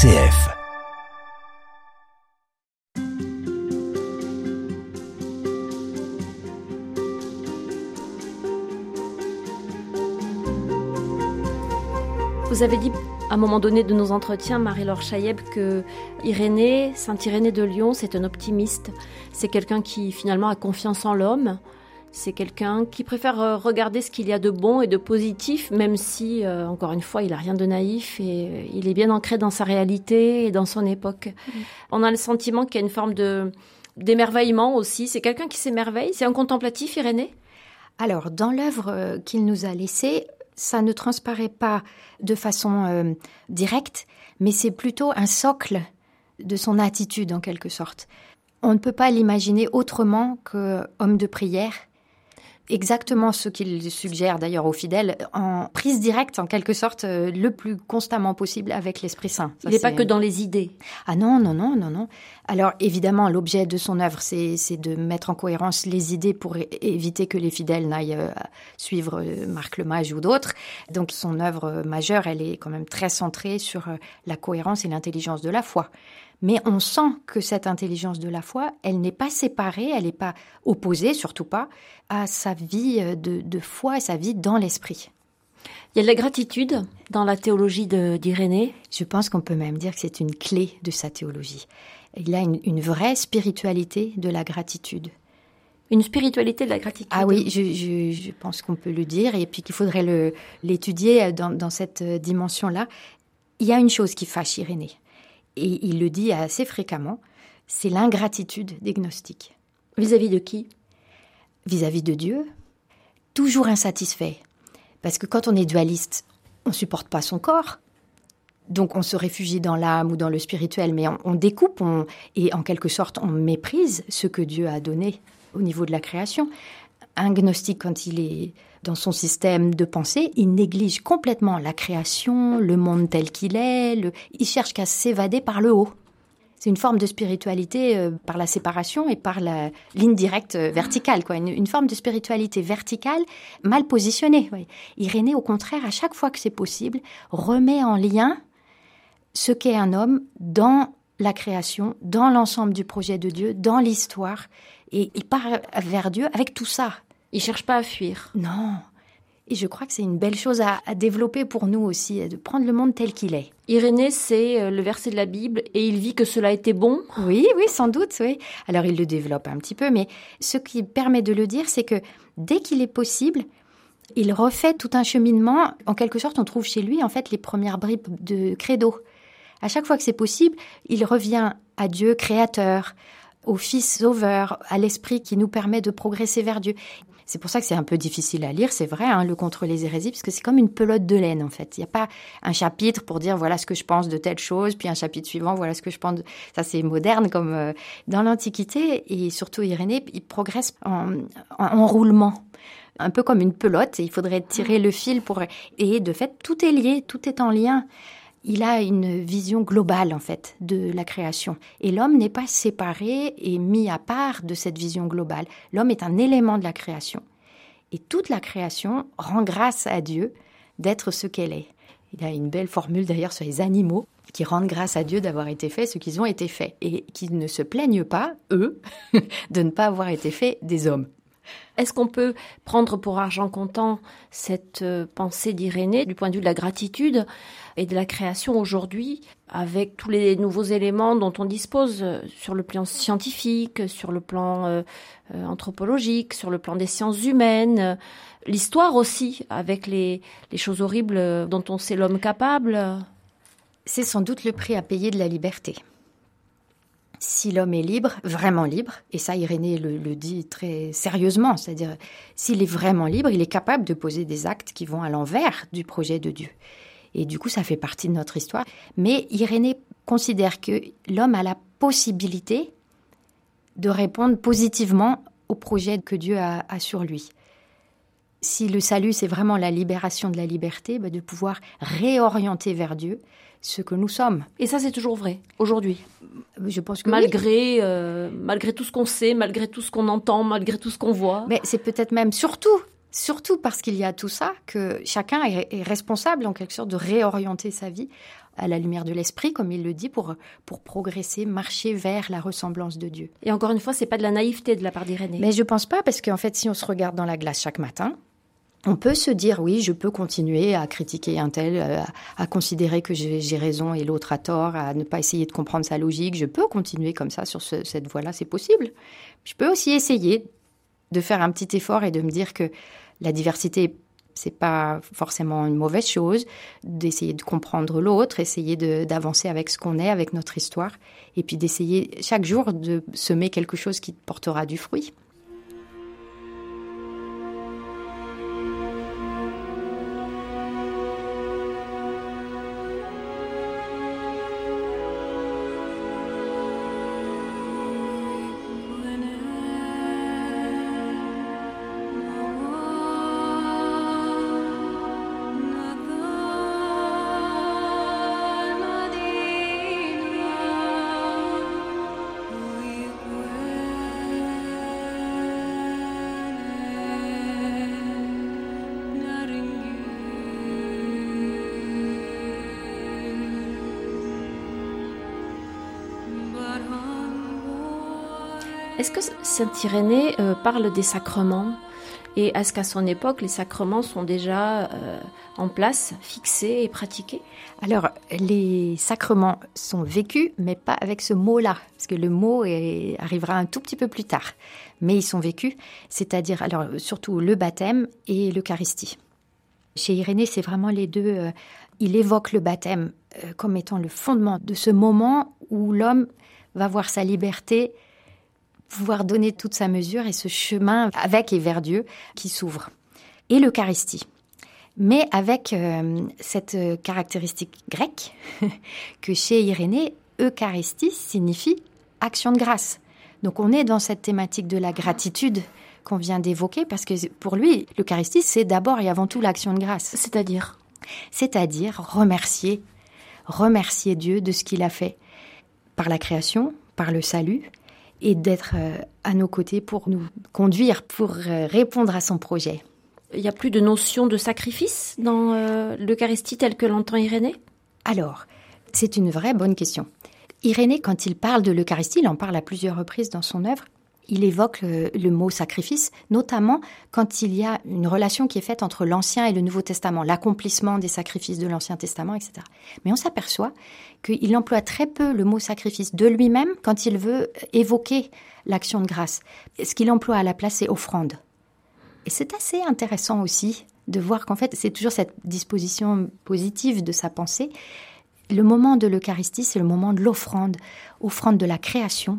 RCF. Vous avez dit à un moment donné de nos entretiens, Marie-Laure Chailleb, que Saint Irénée de Lyon, c'est un optimiste. C'est quelqu'un qui finalement a confiance en l'homme. C'est quelqu'un qui préfère regarder ce qu'il y a de bon et de positif, même si, encore une fois, il n'a rien de naïf et il est bien ancré dans sa réalité et dans son époque. On a le sentiment qu'il y a une forme d'émerveillement aussi. C'est quelqu'un qui s'émerveille. C'est un contemplatif, Irénée ? Alors, dans l'œuvre qu'il nous a laissée, ça ne transparaît pas de façon directe, mais c'est plutôt un socle de son attitude en quelque sorte. On ne peut pas l'imaginer autrement qu'homme de prière, exactement ce qu'il suggère d'ailleurs aux fidèles, en prise directe en quelque sorte, le plus constamment possible avec l'Esprit Saint. Il n'est pas que dans les idées. Ah non. Alors évidemment, l'objet de son œuvre, c'est de mettre en cohérence les idées pour éviter que les fidèles n'aillent suivre Marc le Mage ou d'autres. Donc son œuvre majeure, elle est quand même très centrée sur la cohérence et l'intelligence de la foi. Mais on sent que cette intelligence de la foi, elle n'est pas séparée, elle n'est pas opposée, surtout pas, à sa vie de foi et sa vie dans l'esprit. Il y a de la gratitude dans la théologie d'Irénée. Je pense qu'on peut même dire que c'est une clé de sa théologie. Il a une vraie spiritualité de la gratitude. Une spiritualité de la gratitude. Ah oui, je pense qu'on peut le dire, et puis qu'il faudrait l'étudier dans cette dimension-là. Il y a une chose qui fâche Irénée, et il le dit assez fréquemment, c'est l'ingratitude des gnostiques. Vis-à-vis de qui ? Vis-à-vis de Dieu, toujours insatisfait. Parce que quand on est dualiste, on ne supporte pas son corps. Donc on se réfugie dans l'âme ou dans le spirituel, mais on découpe et en quelque sorte on méprise ce que Dieu a donné au niveau de la création. Un gnostique, quand il est dans son système de pensée, il néglige complètement la création, le monde tel qu'il est, il cherche qu'à s'évader par le haut. C'est une forme de spiritualité par la séparation et par la ligne directe verticale, quoi. Une forme de spiritualité verticale mal positionnée. Ouais. Irénée, au contraire, à chaque fois que c'est possible, remet en lien ce qu'est un homme dans la création, dans l'ensemble du projet de Dieu, dans l'histoire. Et il part vers Dieu avec tout ça. Il ne cherche pas à fuir. Non. Et je crois que c'est une belle chose à développer pour nous aussi, de prendre le monde tel qu'il est. Irénée, c'est le verset de la Bible, et il vit que cela était bon. Oui, sans doute, oui. Alors il le développe un petit peu, mais ce qui permet de le dire, c'est que dès qu'il est possible, il refait tout un cheminement. En quelque sorte, on trouve chez lui, en fait, les premières bribes de credo. À chaque fois que c'est possible, il revient à Dieu créateur, au Fils sauveur, à l'Esprit qui nous permet de progresser vers Dieu. C'est pour ça que c'est un peu difficile à lire, c'est vrai, le Contre les hérésies, parce que c'est comme une pelote de laine, en fait. Il n'y a pas un chapitre pour dire voilà ce que je pense de telle chose, puis un chapitre suivant, voilà ce que je pense de... Ça, c'est moderne comme dans l'Antiquité, et surtout Irénée, il progresse en roulement. Un peu comme une pelote, et il faudrait tirer le fil Et de fait, tout est lié, tout est en lien. Il a une vision globale, en fait, de la création. Et l'homme n'est pas séparé et mis à part de cette vision globale. L'homme est un élément de la création. Et toute la création rend grâce à Dieu d'être ce qu'elle est. Il a une belle formule, d'ailleurs, sur les animaux qui rendent grâce à Dieu d'avoir été faits ce qu'ils ont été faits. Et qui ne se plaignent pas, eux, de ne pas avoir été faits des hommes. Est-ce qu'on peut prendre pour argent comptant cette pensée d'Irénée du point de vue de la gratitude et de la création aujourd'hui, avec tous les nouveaux éléments dont on dispose sur le plan scientifique, sur le plan anthropologique, sur le plan des sciences humaines, l'histoire aussi, avec les choses horribles dont on sait l'homme capable? C'est sans doute le prix à payer de la liberté. Si l'homme est libre, vraiment libre, et ça Irénée le dit très sérieusement, c'est-à-dire s'il est vraiment libre, il est capable de poser des actes qui vont à l'envers du projet de Dieu. Et du coup, ça fait partie de notre histoire. Mais Irénée considère que l'homme a la possibilité de répondre positivement au projet que Dieu a sur lui. Si le salut, c'est vraiment la libération de la liberté, de pouvoir réorienter vers Dieu ce que nous sommes. Et ça, c'est toujours vrai, aujourd'hui. Je pense que malgré tout ce qu'on sait, malgré tout ce qu'on entend, malgré tout ce qu'on voit. Mais c'est peut-être même surtout Surtout parce qu'il y a tout ça, que chacun est responsable en quelque sorte de réorienter sa vie à la lumière de l'esprit, comme il le dit, pour progresser, marcher vers la ressemblance de Dieu. Et encore une fois, c'est pas de la naïveté de la part d'Irénée. Mais je pense pas, parce qu'en fait, si on se regarde dans la glace chaque matin, on peut se dire, oui, je peux continuer à critiquer un tel, à considérer que j'ai raison et l'autre a tort, à ne pas essayer de comprendre sa logique. Je peux continuer comme ça sur cette voie-là, c'est possible. Je peux aussi essayer de faire un petit effort et de me dire que la diversité, c'est pas forcément une mauvaise chose, d'essayer de comprendre l'autre, essayer d'avancer avec ce qu'on est, avec notre histoire, et puis d'essayer chaque jour de semer quelque chose qui portera du fruit. Est-ce que Saint Irénée parle des sacrements ? Et est-ce qu'à son époque, les sacrements sont déjà en place, fixés et pratiqués ? Alors, les sacrements sont vécus, mais pas avec ce mot-là, parce que le mot arrivera un tout petit peu plus tard. Mais ils sont vécus, c'est-à-dire alors surtout le baptême et l'Eucharistie. Chez Irénée, c'est vraiment les deux. Il évoque le baptême comme étant le fondement de ce moment où l'homme va voir sa liberté, pouvoir donner toute sa mesure et ce chemin avec et vers Dieu qui s'ouvre. Et l'Eucharistie. Mais avec cette caractéristique grecque que chez Irénée, Eucharistie signifie action de grâce. Donc on est dans cette thématique de la gratitude qu'on vient d'évoquer parce que pour lui, l'Eucharistie, c'est d'abord et avant tout l'action de grâce. C'est-à-dire remercier Dieu de ce qu'il a fait par la création, par le salut, et d'être à nos côtés pour nous conduire, pour répondre à son projet. Il n'y a plus de notion de sacrifice dans l'Eucharistie telle que l'entend Irénée ? Alors, c'est une vraie bonne question. Irénée, quand il parle de l'Eucharistie, il en parle à plusieurs reprises dans son œuvre, il évoque le mot sacrifice, notamment quand il y a une relation qui est faite entre l'Ancien et le Nouveau Testament, l'accomplissement des sacrifices de l'Ancien Testament, etc. Mais on s'aperçoit qu'il emploie très peu le mot sacrifice de lui-même quand il veut évoquer l'action de grâce. Ce qu'il emploie à la place, c'est offrande. Et c'est assez intéressant aussi de voir qu'en fait, c'est toujours cette disposition positive de sa pensée. Le moment de l'Eucharistie, c'est le moment de l'offrande, offrande de la création,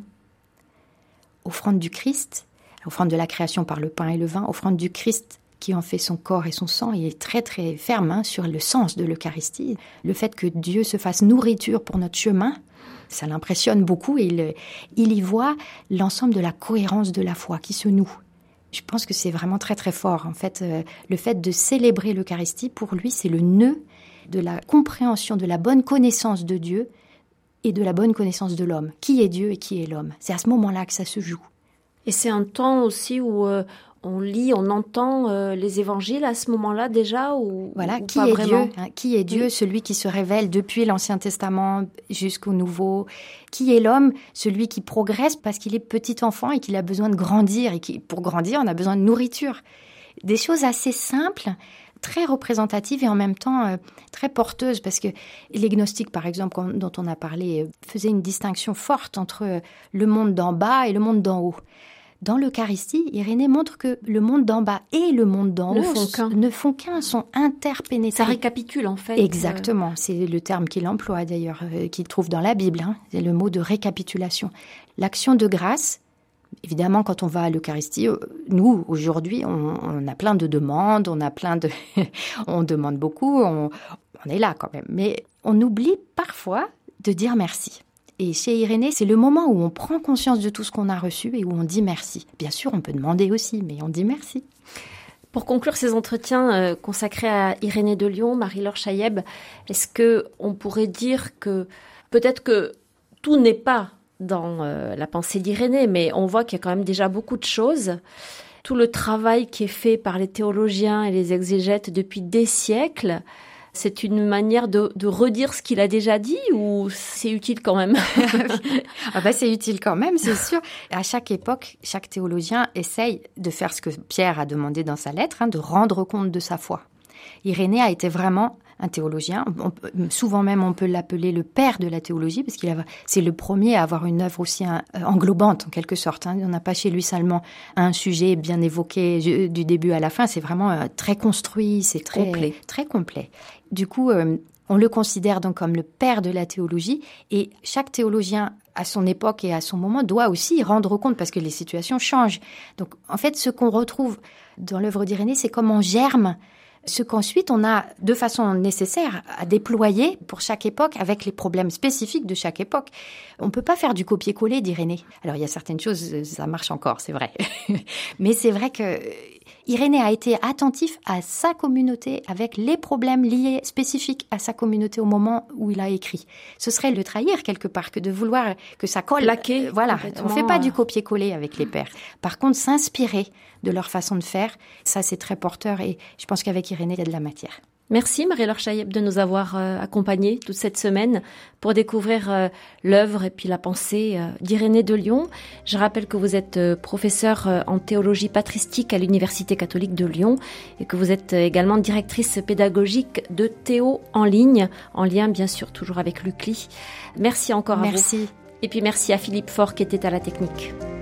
offrande du Christ, offrande de la création par le pain et le vin, offrande du Christ qui en fait son corps et son sang. Il est très très ferme sur le sens de l'Eucharistie. Le fait que Dieu se fasse nourriture pour notre chemin, ça l'impressionne beaucoup et il y voit l'ensemble de la cohérence de la foi qui se noue. Je pense que c'est vraiment très très fort. En fait, le fait de célébrer l'Eucharistie, pour lui, c'est le nœud de la compréhension, de la bonne connaissance de Dieu et de la bonne connaissance de l'homme. Qui est Dieu et qui est l'homme ? C'est à ce moment-là que ça se joue. Et c'est un temps aussi où on lit, on entend les évangiles à ce moment-là déjà ou qui pas est vraiment ? Dieu, qui est Dieu, celui qui se révèle depuis l'Ancien Testament jusqu'au Nouveau. Qui est l'homme, celui qui progresse parce qu'il est petit enfant et qu'il a besoin de grandir. Et pour grandir, on a besoin de nourriture. Des choses assez simples, très représentatives et en même temps très porteuses. Parce que les gnostiques, par exemple, dont on a parlé, faisaient une distinction forte entre le monde d'en bas et le monde d'en haut. Dans l'Eucharistie, Irénée montre que le monde d'en bas et le monde d'en haut ne font qu'un, sont interpénétrés. Ça récapitule en fait. Exactement, c'est le terme qu'il emploie d'ailleurs, qu'il trouve dans la Bible, c'est le mot de récapitulation. L'action de grâce, évidemment quand on va à l'Eucharistie, nous aujourd'hui on a plein de demandes, on demande beaucoup, on est là quand même, mais on oublie parfois de dire merci. Et chez Irénée, c'est le moment où on prend conscience de tout ce qu'on a reçu et où on dit merci. Bien sûr, on peut demander aussi, mais on dit merci. Pour conclure ces entretiens consacrés à Irénée de Lyon, Marie-Laure Chaïeb, est-ce qu'on pourrait dire que peut-être que tout n'est pas dans la pensée d'Irénée, mais on voit qu'il y a quand même déjà beaucoup de choses. tout le travail qui est fait par les théologiens et les exégètes depuis des siècles, c'est une manière de redire ce qu'il a déjà dit ou c'est utile quand même? C'est utile quand même, c'est sûr. À chaque époque, chaque théologien essaye de faire ce que Pierre a demandé dans sa lettre, de rendre compte de sa foi. Irénée a été vraiment un théologien. Souvent même, on peut l'appeler le père de la théologie, parce c'est le premier à avoir une œuvre aussi englobante, en quelque sorte. On n'a pas chez lui seulement un sujet bien évoqué du début à la fin. C'est vraiment très construit, c'est très complet. Du coup, on le considère donc comme le père de la théologie. Et chaque théologien, à son époque et à son moment, doit aussi rendre compte, parce que les situations changent. Donc, en fait, ce qu'on retrouve dans l'œuvre d'Irénée, c'est comme on germe ce qu'ensuite on a de façon nécessaire à déployer pour chaque époque avec les problèmes spécifiques de chaque époque. On ne peut pas faire du copier-coller d'Irénée. Alors il y a certaines choses, ça marche encore, c'est vrai. Mais c'est vrai que Irénée a été attentif à sa communauté avec les problèmes liés spécifiques à sa communauté au moment où il a écrit. Ce serait le trahir quelque part que de vouloir que ça colle. Plaquer. Voilà, on ne fait pas du copier-coller avec les pères. Par contre, s'inspirer de leur façon de faire, ça c'est très porteur et je pense qu'avec Irénée, il y a de la matière. Merci Marie-Laure Chayeb de nous avoir accompagnés toute cette semaine pour découvrir l'œuvre et puis la pensée d'Irénée de Lyon. Je rappelle que vous êtes professeure en théologie patristique à l'Université catholique de Lyon et que vous êtes également directrice pédagogique de Théo en ligne, en lien bien sûr toujours avec l'UCLI. Merci encore à vous. Merci. Et puis merci à Philippe Faure qui était à la technique.